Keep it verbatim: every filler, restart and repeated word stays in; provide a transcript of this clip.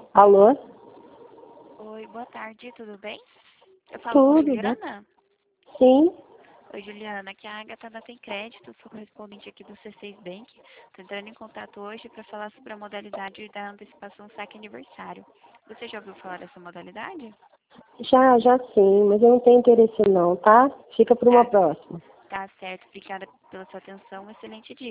Alô? Oi, boa tarde, tudo bem? Eu falo com Tudo, né? Juliana? Sim. Oi, Juliana, aqui é a Agatha da Tem Crédito, sou correspondente aqui do C seis Bank. Estou entrando em contato hoje para falar sobre a modalidade da antecipação saque aniversário. Você já ouviu falar dessa modalidade? Já, já sim, mas eu não tenho interesse não, tá? Fica para uma Tá, próxima. tá certo, obrigada pela sua atenção, excelente dia.